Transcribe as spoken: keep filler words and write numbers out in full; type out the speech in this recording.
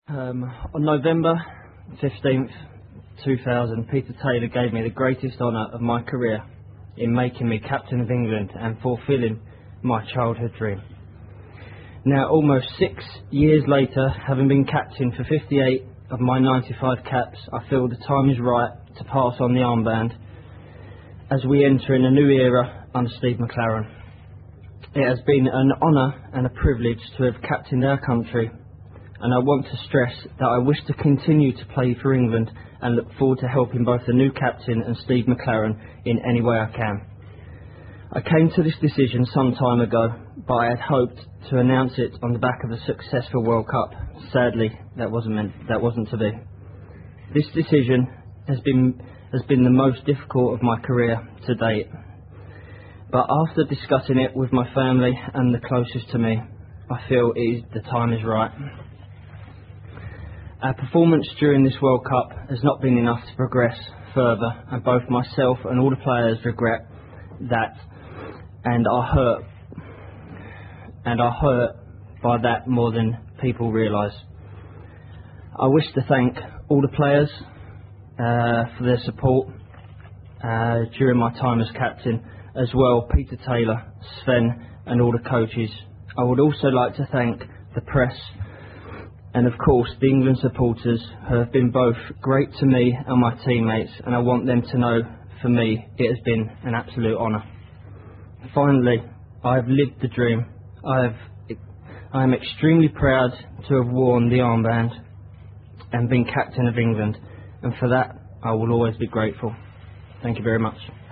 Um, on November fifteenth, two thousand, Peter Taylor gave me the greatest honour of my career in making me captain of England and fulfilling my childhood dream. Now, almost six years later, having been captain for fifty-eight of my ninety-five caps, I feel the time is right to pass on the armband as we enter in a new era under Steve McClaren. It has been an honour and a privilege to have captained our country, and I want to stress that I wish to continue to play for England and look forward to helping both the new captain and Steve McClaren in any way I can. I came to this decision some time ago, but I had hoped to announce it on the back of a successful World Cup. Sadly, that wasn't meant, that wasn't to be. This decision has been has been the most difficult of my career to date. But after discussing it with my family and the closest to me, I feel it is, the time is right. Our performance during this World Cup has not been enough to progress further, and both myself and all the players regret that, and are hurt, and are hurt by that more than people realise. I wish to thank all the players uh, for their support uh, during my time as captain, as well Peter Taylor, Sven and all the coaches. I would also like to thank the press and of course the England supporters, who have been both great to me and my teammates, and I want them to know, for me, it has been an absolute honour. Finally, I have lived the dream. I have, I am extremely proud to have worn the armband and been captain of England, and for that I will always be grateful. Thank you very much.